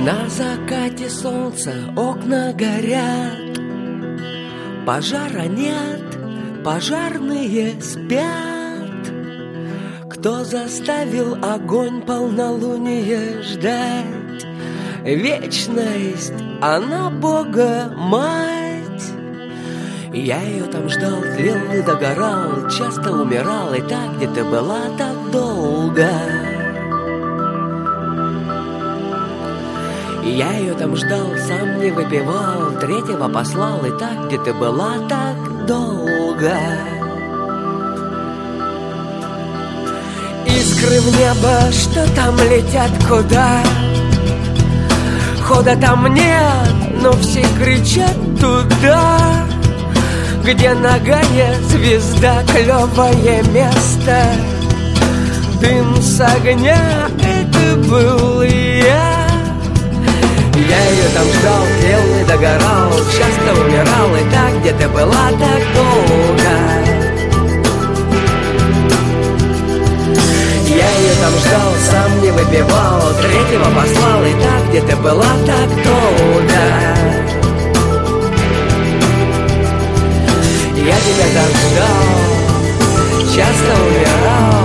На закате солнца окна горят, пожара нет, пожарные спят. Кто заставил огонь полнолуния ждать? Вечность, она Бога мать. Я ее там ждал, тлел и догорал, часто умирал, и так, где ты была так долго. Я ее там ждал, сам не выпивал, третьего послал, и так, где ты была так долго. Искры в небо, что там летят куда? Хода там нет, но все кричат туда, где нагая звезда, клевое место. Дым с огня, это был я. Я ее там ждал, тлел и догорал, часто умирал, и так, где ты была так долго. Я ее там ждал, сам не выпивал, третьего послал, и так, где ты была так долго. Я тебя так ждал, часто умирал.